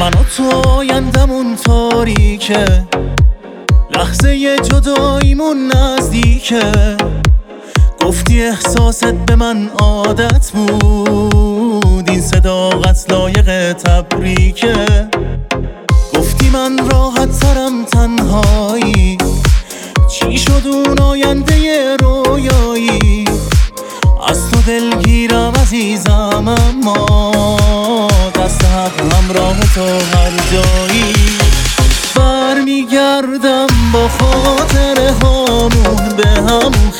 من و تو آیندمون تاریکه، لحظه جداییمون نزدیکه. گفتی احساست به من عادت بود، این صداقت لایق تبریکه. گفتی من راحت ترم تنهایی، چی شد اون آینده رویایی؟ از تو دلگیرم عزیزم، اما دست حق همراه تو هر جایی. برمیگردم با خاطره هامون به همون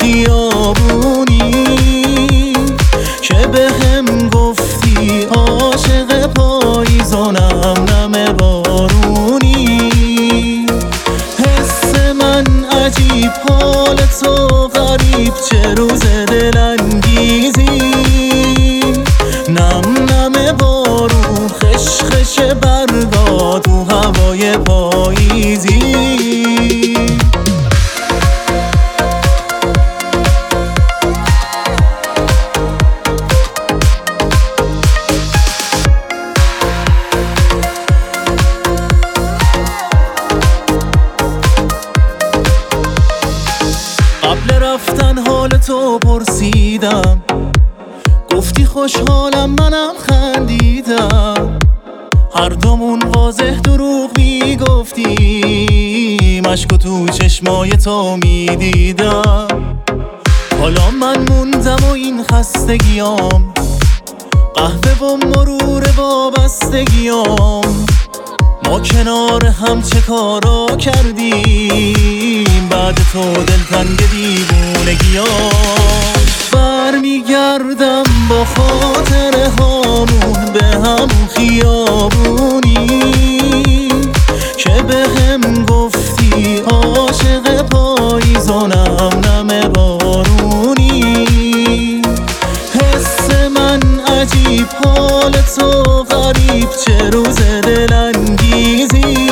خیابونی که به هم گفتی عاشق پاییز و نم نم بارونی. حس من عجیب، حال تو غریب، چه روز دلانگیزی. نم نم بارون، خش خش برگا تو هوای پاییزی. قبل رفتن حال تو پرسیدم، گفتی خوشحالم، منم خندیدم. هر دومون واضح دروغ میگفتیم، عشق تو چشمای تو میدیدم. حالا من موندم و این خستگیام، قهوه و مرور وابستگیام. ما کنار هم چه کارا کردیم، بعد تو دلتنگ دیوونگیام. برمیگردم با خاطره هامون به همون خیابونی که به هم گفتی عاشق پاییز و نم نم بارونی. حس من عجیب، حال تو غریب، چه روز دلانگیزی.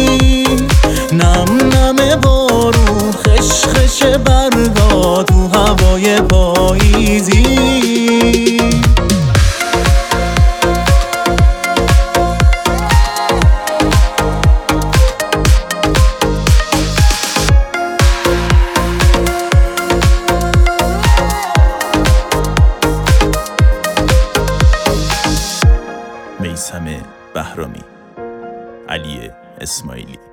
نم نم بارون، خش خش برگا تو هوای پاییزی. میثم بهرامی، علی اسماعیلی.